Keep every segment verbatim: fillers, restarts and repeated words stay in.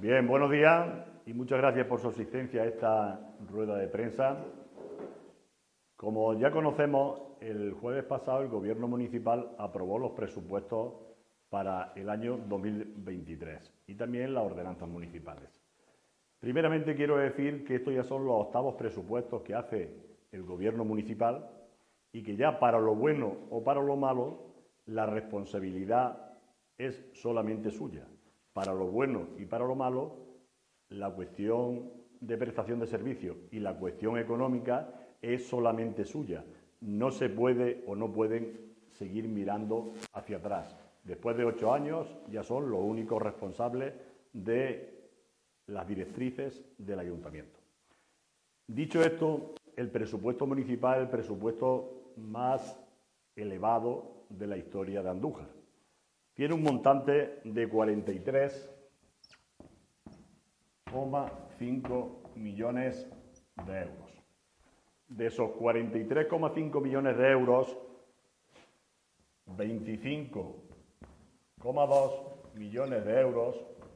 Bien, buenos días y muchas gracias por su asistencia a esta rueda de prensa. Como ya conocemos, el jueves pasado el Gobierno municipal aprobó los presupuestos para el año dos mil veintitrés y también las ordenanzas municipales. Primeramente quiero decir que estos ya son los octavos presupuestos que hace el Gobierno municipal y que ya para lo bueno o para lo malo la responsabilidad es solamente suya. Para lo bueno y para lo malo, la cuestión de prestación de servicios y la cuestión económica es solamente suya. No se puede o no pueden seguir mirando hacia atrás. Después de ocho años ya son los únicos responsables de las directrices del ayuntamiento. Dicho esto, el presupuesto municipal es el presupuesto más elevado de la historia de Andújar. Tiene un montante de cuarenta y tres coma cinco millones de euros. De esos cuarenta y tres coma cinco millones de euros, veinticinco coma dos millones de euros,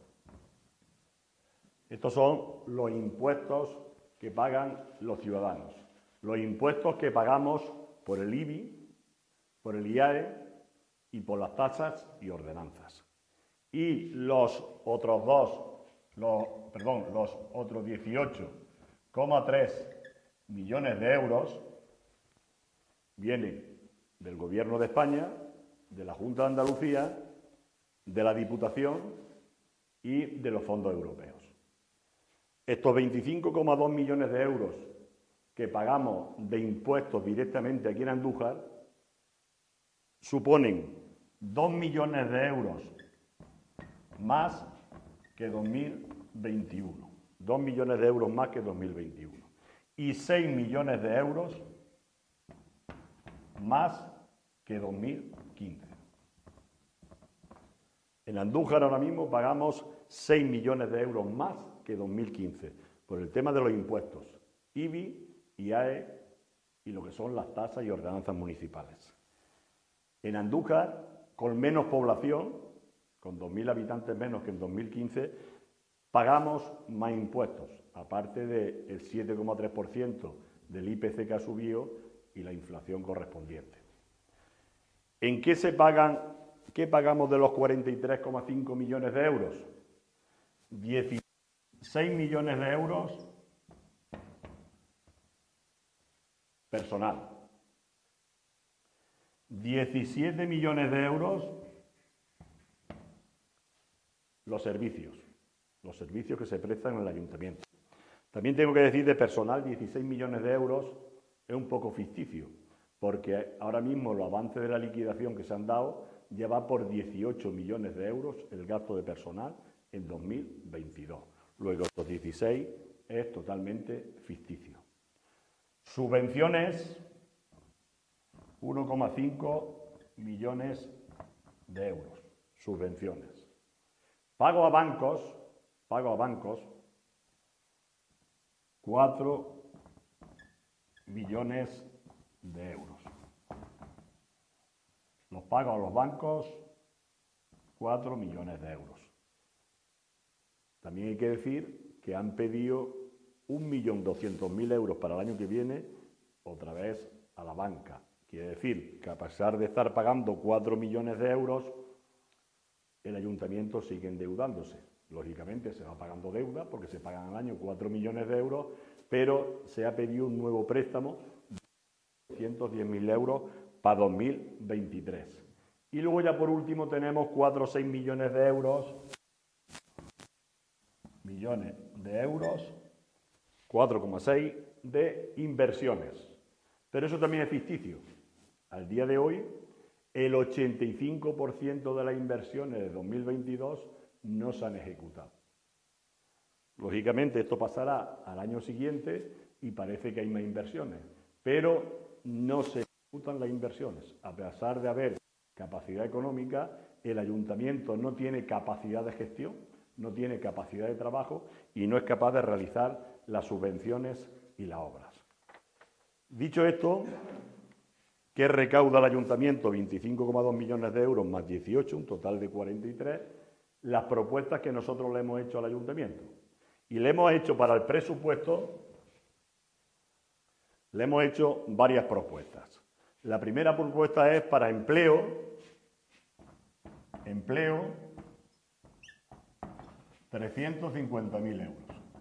estos son los impuestos que pagan los ciudadanos, los impuestos que pagamos por el I B I, por el I A E y por las tasas y ordenanzas. Y los otros dos, los, perdón, los otros dieciocho coma tres millones de euros vienen del Gobierno de España, de la Junta de Andalucía, de la Diputación y de los fondos europeos. Estos veinticinco coma dos millones de euros que pagamos de impuestos directamente aquí en Andújar suponen dos millones de euros más que dos mil veintiuno. dos millones de euros más que dos mil veintiuno. Y seis millones de euros más que dos mil quince. En Andújar ahora mismo pagamos seis millones de euros más que dos mil quince por el tema de los impuestos, I B I, I A E y lo que son las tasas y ordenanzas municipales. En Andújar, con menos población, con dos mil habitantes menos que en dos mil quince, pagamos más impuestos, aparte del siete coma tres por ciento del I P C que ha subido y la inflación correspondiente. ¿En qué se pagan, qué pagamos de los cuarenta y tres coma cinco millones de euros? dieciséis millones de euros personal. diecisiete millones de euros los servicios, los servicios que se prestan en el ayuntamiento. También tengo que decir de personal, dieciséis millones de euros es un poco ficticio, porque ahora mismo los avances de la liquidación que se han dado ya va por dieciocho millones de euros el gasto de personal en dos mil veintidós. Luego los dieciséis es totalmente ficticio. Subvenciones, uno coma cinco millones de euros, subvenciones. Pago a bancos, pago a bancos, cuatro millones de euros. Los pagos a los bancos, cuatro millones de euros. También hay que decir que han pedido un millón doscientos mil euros para el año que viene, otra vez a la banca. Quiere decir que a pesar de estar pagando cuatro millones de euros, el ayuntamiento sigue endeudándose. Lógicamente se va pagando deuda porque se pagan al año cuatro millones de euros, pero se ha pedido un nuevo préstamo de doscientos diez mil euros para dos mil veintitrés. Y luego ya por último tenemos cuatro o seis millones de euros, millones de euros, cuatro coma seis de inversiones. Pero eso también es ficticio. Al día de hoy, el ochenta y cinco por ciento de las inversiones de dos mil veintidós no se han ejecutado. Lógicamente, esto pasará al año siguiente y parece que hay más inversiones, pero no se ejecutan las inversiones. A pesar de haber capacidad económica, el ayuntamiento no tiene capacidad de gestión, no tiene capacidad de trabajo y no es capaz de realizar las subvenciones y las obras. Dicho esto, ¿qué recauda el ayuntamiento? veinticinco coma dos millones de euros más dieciocho, un total de cuarenta y tres. las propuestas que nosotros le hemos hecho al ayuntamiento. Y le hemos hecho para el presupuesto, le hemos hecho varias propuestas. La primera propuesta es para empleo, empleo, trescientos cincuenta mil euros.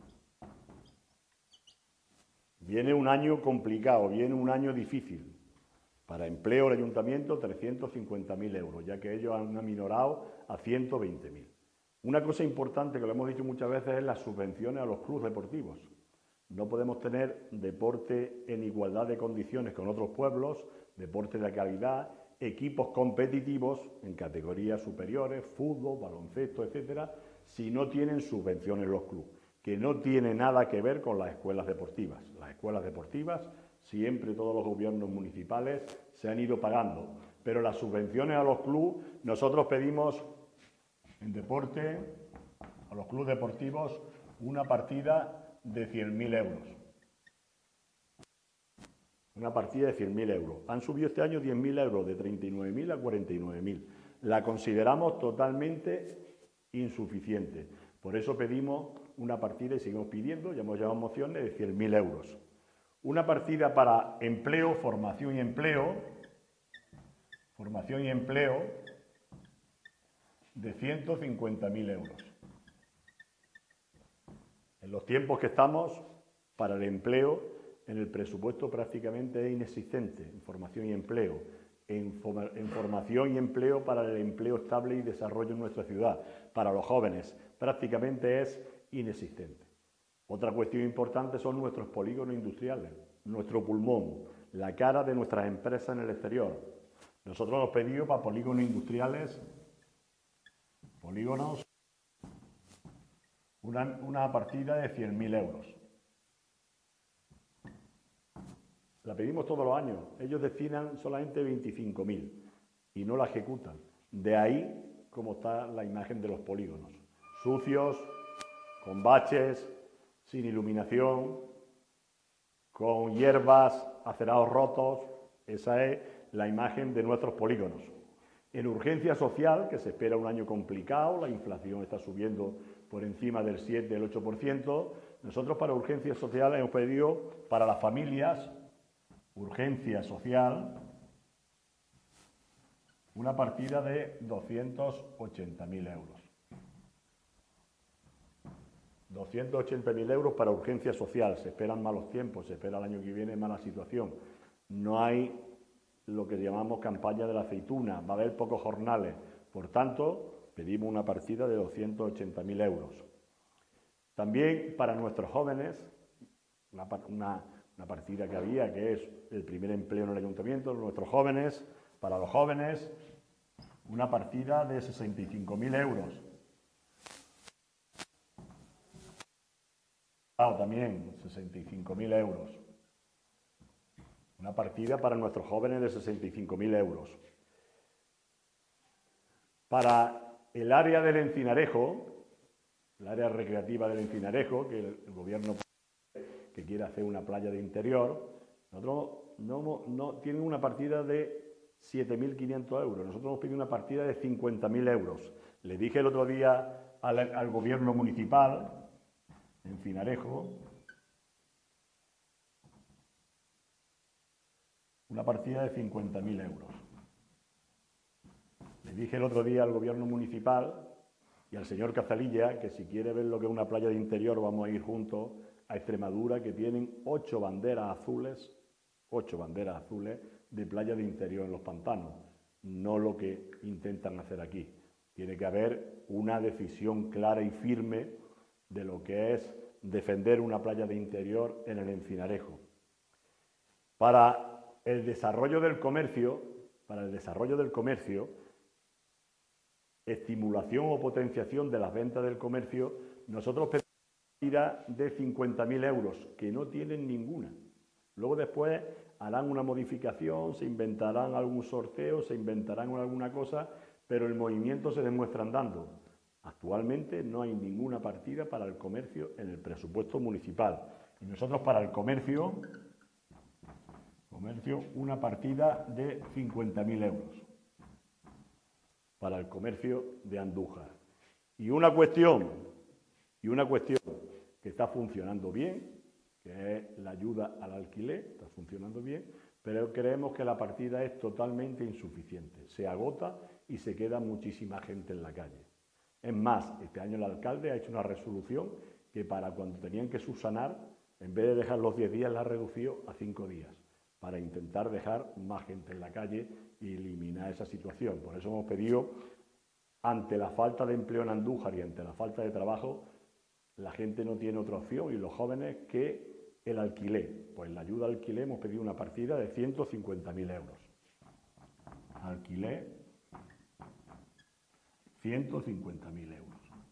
Viene un año complicado, viene un año difícil. Para empleo el ayuntamiento, trescientos cincuenta mil euros, ya que ellos han aminorado a ciento veinte mil. Una cosa importante que lo hemos dicho muchas veces es las subvenciones a los clubes deportivos. No podemos tener deporte en igualdad de condiciones con otros pueblos, deporte de calidad, equipos competitivos en categorías superiores, fútbol, baloncesto, etcétera, si no tienen subvenciones los clubes, que no tiene nada que ver con las escuelas deportivas. Las escuelas deportivas, siempre todos los gobiernos municipales se han ido pagando, pero las subvenciones a los clubes, nosotros pedimos en deporte, a los clubes deportivos, una partida de cien mil euros. Una partida de cien mil euros. Han subido este año diez mil euros, de treinta y nueve mil a cuarenta y nueve mil. La consideramos totalmente insuficiente. Por eso pedimos una partida y seguimos pidiendo, ya hemos llevado mociones, de cien mil euros. Una partida para empleo, formación y empleo, formación y empleo, de ciento cincuenta mil euros. En los tiempos que estamos, para el empleo, en el presupuesto prácticamente es inexistente, en formación y empleo, en, en formación y empleo para el empleo estable y desarrollo en nuestra ciudad, para los jóvenes, prácticamente es inexistente. Otra cuestión importante son nuestros polígonos industriales, nuestro pulmón, la cara de nuestras empresas en el exterior. Nosotros hemos pedido para polígonos industriales, polígonos, una, una partida de cien mil euros. La pedimos todos los años. Ellos destinan solamente veinticinco mil y no la ejecutan. De ahí cómo está la imagen de los polígonos. Sucios, con baches, sin iluminación, con hierbas, acerados rotos. Esa es la imagen de nuestros polígonos. En urgencia social, que se espera un año complicado, la inflación está subiendo por encima del siete, del ocho por ciento, nosotros para urgencia social hemos pedido para las familias, urgencia social, una partida de doscientos ochenta mil euros. doscientos ochenta mil euros para urgencia social. Se esperan malos tiempos, se espera el año que viene mala situación. No hay lo que llamamos campaña de la aceituna, va a haber pocos jornales. Por tanto, pedimos una partida de doscientos ochenta mil euros. También para nuestros jóvenes, una, una, una partida que había, que es el primer empleo en el ayuntamiento, nuestros jóvenes, para los jóvenes, una partida de sesenta y cinco mil euros. Ah, también sesenta y cinco mil euros. Una partida para nuestros jóvenes de sesenta y cinco mil euros. Para el área del Encinarejo, el área recreativa del Encinarejo, que el, el gobierno que quiere hacer una playa de interior, nosotros no, no tienen una partida de siete mil quinientos euros. Nosotros hemos pedido una partida de cincuenta mil euros. Le dije el otro día al, al gobierno municipal, Encinarejo, una partida de cincuenta mil euros. Le dije el otro día al gobierno municipal y al señor Cazalilla que si quiere ver lo que es una playa de interior vamos a ir juntos a Extremadura, que tienen ocho banderas azules, ocho banderas azules de playa de interior en los pantanos. No lo que intentan hacer aquí. Tiene que haber una decisión clara y firme de lo que es defender una playa de interior en el Encinarejo. Para el desarrollo del comercio, para el desarrollo del comercio, estimulación o potenciación de las ventas del comercio, nosotros pedimos una partida de cincuenta mil euros, que no tienen ninguna. Luego después harán una modificación, se inventarán algún sorteo, se inventarán alguna cosa, pero el movimiento se demuestra andando. Actualmente no hay ninguna partida para el comercio en el presupuesto municipal. Y nosotros para el comercio, comercio una partida de cincuenta mil euros para el comercio de Andújar. Y una cuestión, y una cuestión que está funcionando bien, que es la ayuda al alquiler, está funcionando bien, pero creemos que la partida es totalmente insuficiente. Se agota y se queda muchísima gente en la calle. Es más, este año el alcalde ha hecho una resolución que para cuando tenían que subsanar, en vez de dejar los diez días, la ha reducido a cinco días, para intentar dejar más gente en la calle y eliminar esa situación. Por eso hemos pedido, ante la falta de empleo en Andújar y ante la falta de trabajo, la gente no tiene otra opción y los jóvenes que el alquiler. Pues la ayuda al alquiler hemos pedido una partida de ciento cincuenta mil euros. Alquiler, ciento cincuenta mil euros.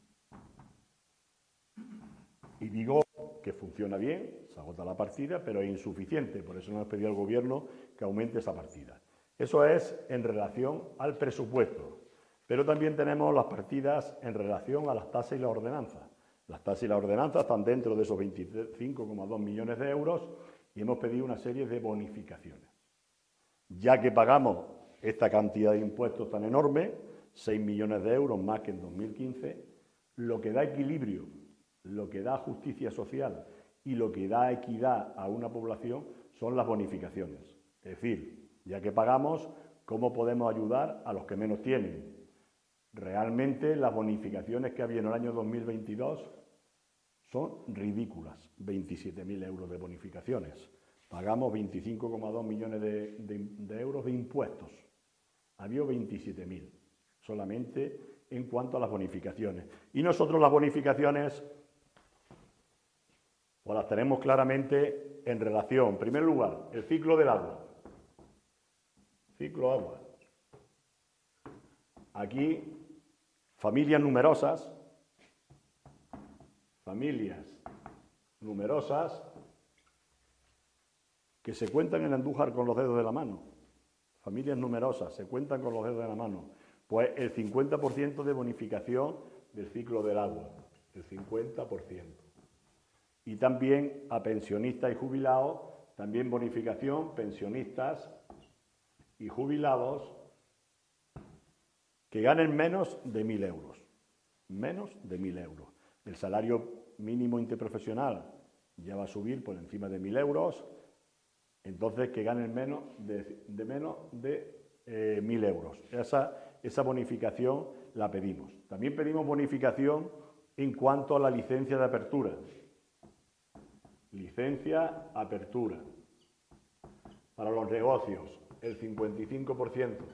Y digo que funciona bien, se agota la partida, pero es insuficiente. Por eso nos hemos pedido al Gobierno que aumente esa partida. Eso es en relación al presupuesto. Pero también tenemos las partidas en relación a las tasas y las ordenanzas. Las tasas y las ordenanzas están dentro de esos veinticinco coma dos millones de euros y hemos pedido una serie de bonificaciones. Ya que pagamos esta cantidad de impuestos tan enorme, seis millones de euros más que en dos mil quince, lo que da equilibrio, lo que da justicia social y lo que da equidad a una población son las bonificaciones. Es decir, ya que pagamos, ¿cómo podemos ayudar a los que menos tienen? Realmente las bonificaciones que había en el año dos mil veintidós son ridículas, veintisiete mil euros de bonificaciones. Pagamos veinticinco coma dos millones de, de, de euros de impuestos. Había veintisiete mil solamente en cuanto a las bonificaciones. Y nosotros las bonificaciones pues las tenemos claramente en relación, en primer lugar, el ciclo del agua. Ciclo agua. Aquí, familias numerosas, familias numerosas que se cuentan en Andújar con los dedos de la mano. Familias numerosas, se cuentan con los dedos de la mano. Pues el cincuenta por ciento de bonificación del ciclo del agua, el cincuenta por ciento. Y también a pensionistas y jubilados, también bonificación, pensionistas y jubilados que ganen menos de mil euros. Menos de mil euros. El salario mínimo interprofesional ya va a subir por encima de mil euros, entonces que ganen menos de, de menos de eh, mil euros. Esa, esa bonificación la pedimos. También pedimos bonificación en cuanto a la licencia de apertura. Licencia, apertura. Para los negocios, el cincuenta y cinco por ciento.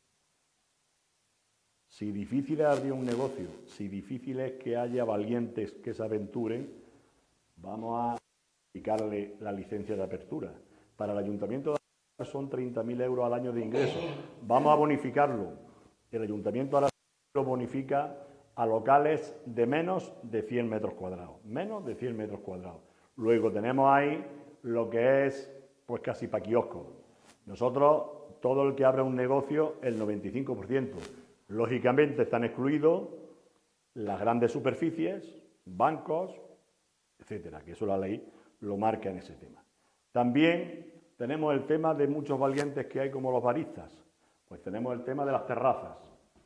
Si difícil es abrir un negocio, si difícil es que haya valientes que se aventuren, vamos a aplicarle la licencia de apertura. Para el Ayuntamiento de Andújar son treinta mil euros al año de ingresos. Vamos a bonificarlo. El Ayuntamiento ahora lo bonifica a locales de menos de cien metros cuadrados. Menos de cien metros cuadrados. Luego tenemos ahí lo que es pues casi pa' kiosco. Nosotros, todo el que abra un negocio, el noventa y cinco por ciento. Lógicamente están excluidos las grandes superficies, bancos, etcétera, que eso la ley lo marca en ese tema. También tenemos el tema de muchos valientes que hay como los baristas. Pues tenemos el tema de las terrazas.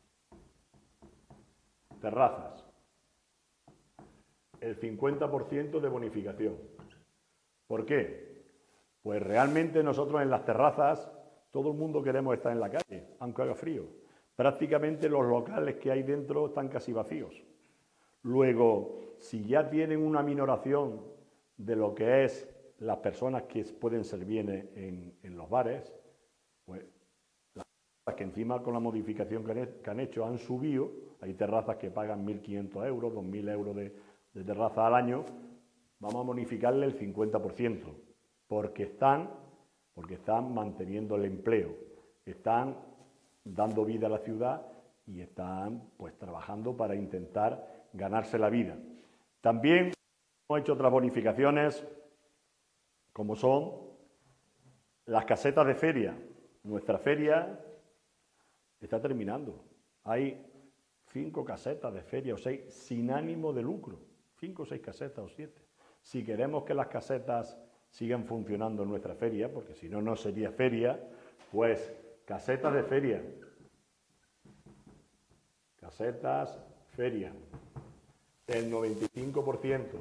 Terrazas. El cincuenta por ciento de bonificación. ¿Por qué? Pues realmente nosotros en las terrazas, todo el mundo queremos estar en la calle, aunque haga frío. Prácticamente los locales que hay dentro están casi vacíos. Luego, si ya tienen una minoración de lo que es las personas que pueden servir en, en los bares, pues las terrazas que encima con la modificación que han, que han hecho han subido, hay terrazas que pagan mil quinientos euros, dos mil euros de, de terraza al año, vamos a bonificarle el cincuenta por ciento, porque están, porque están manteniendo el empleo, están dando vida a la ciudad y están pues trabajando para intentar ganarse la vida. También hemos hecho otras bonificaciones como son las casetas de feria. Nuestra feria está terminando. Hay cinco casetas de feria o seis sin ánimo de lucro. Cinco o seis casetas o siete. Si queremos que las casetas sigan funcionando en nuestra feria, porque si no, no sería feria, pues casetas de feria. Casetas, feria, el noventa y cinco por ciento.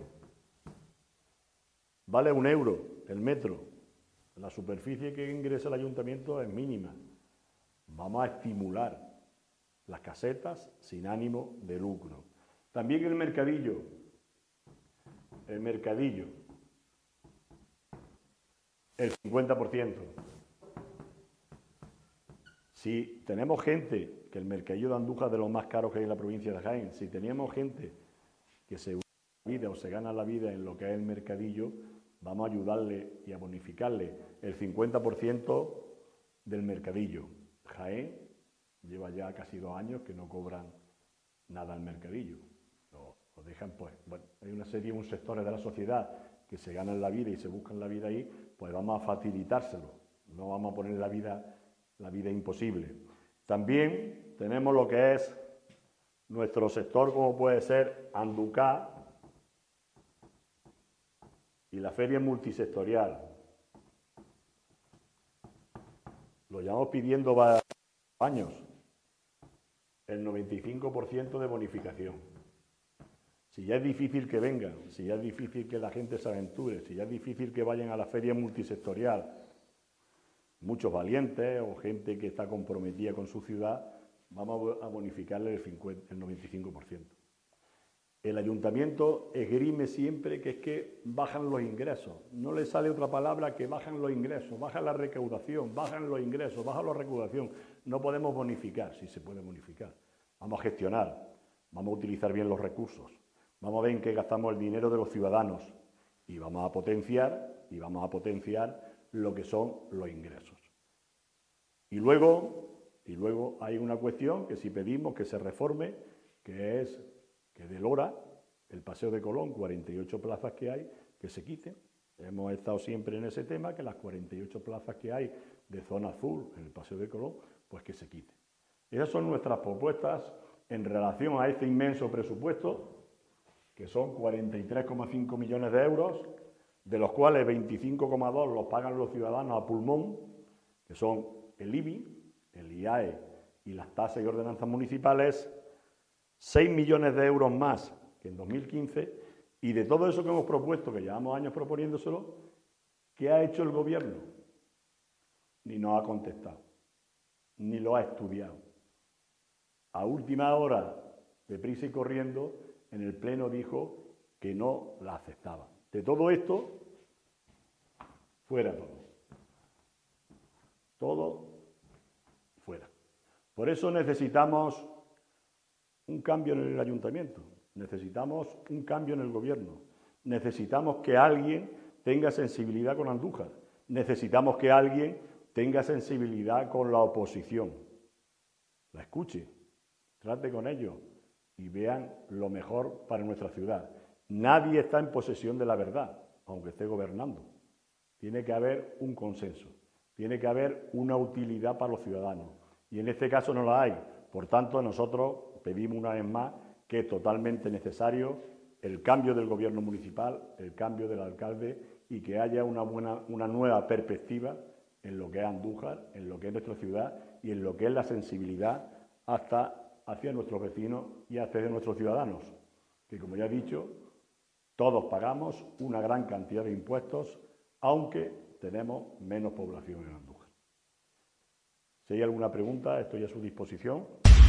Vale un euro el metro. La superficie que ingresa el ayuntamiento es mínima. Vamos a estimular las casetas sin ánimo de lucro. También el mercadillo. El mercadillo. El cincuenta por ciento. Si tenemos gente, que el mercadillo de Andújar es de los más caros que hay en la provincia de Jaén, si teníamos gente que se gana la vida o se gana la vida en lo que es el mercadillo, vamos a ayudarle y a bonificarle el cincuenta por ciento del mercadillo. Jaén lleva ya casi dos años que no cobran nada al mercadillo. Lo, lo dejan, pues, bueno, hay una serie, un sectores de la sociedad que se ganan la vida y se buscan la vida ahí, pues vamos a facilitárselo. No vamos a poner la vida, la vida imposible. También tenemos lo que es nuestro sector, como puede ser Andúcar y la feria multisectorial. Lo llevamos pidiendo varios años, el noventa y cinco por ciento de bonificación. Si ya es difícil que vengan, si ya es difícil que la gente se aventure, si ya es difícil que vayan a la feria multisectorial, muchos valientes o gente que está comprometida con su ciudad, vamos a bonificarle el, cincuenta, el noventa y cinco por ciento. El ayuntamiento esgrime siempre que es que bajan los ingresos. No le sale otra palabra que bajan los ingresos, bajan la recaudación, bajan los ingresos, bajan la recaudación. No podemos bonificar, sí se puede bonificar. Vamos a gestionar, vamos a utilizar bien los recursos, vamos a ver en qué gastamos el dinero de los ciudadanos y vamos a potenciar, y vamos a potenciar lo que son los ingresos. Y luego, y luego hay una cuestión que si pedimos que se reforme, que es que de Lora, el Paseo de Colón, cuarenta y ocho plazas que hay, que se quiten. Hemos estado siempre en ese tema, que las cuarenta y ocho plazas que hay de zona azul en el Paseo de Colón, pues que se quiten. Esas son nuestras propuestas en relación a este inmenso presupuesto, que son cuarenta y tres coma cinco millones de euros, de los cuales veinticinco coma dos los pagan los ciudadanos a pulmón, que son el I B I, el I A E y las tasas y ordenanzas municipales, seis millones de euros más que en dos mil quince, y de todo eso que hemos propuesto, que llevamos años proponiéndoselo, ¿qué ha hecho el gobierno? Ni nos ha contestado, ni lo ha estudiado. A última hora, deprisa y corriendo, en el Pleno dijo que no la aceptaba. De todo esto, fuera todo. Todo fuera. Por eso necesitamos un cambio en el ayuntamiento, necesitamos un cambio en el gobierno, necesitamos que alguien tenga sensibilidad con Andújar, necesitamos que alguien tenga sensibilidad con la oposición, la escuche, trate con ellos y vean lo mejor para nuestra ciudad. Nadie está en posesión de la verdad, aunque esté gobernando. Tiene que haber un consenso, tiene que haber una utilidad para los ciudadanos y en este caso no la hay. Por tanto, nosotros pedimos una vez más que es totalmente necesario el cambio del gobierno municipal, el cambio del alcalde y que haya una, buena, una nueva perspectiva en lo que es Andújar, en lo que es nuestra ciudad y en lo que es la sensibilidad hasta hacia nuestros vecinos y hacia nuestros ciudadanos, que como ya he dicho, todos pagamos una gran cantidad de impuestos, aunque tenemos menos población en Andújar. Si hay alguna pregunta, estoy a su disposición.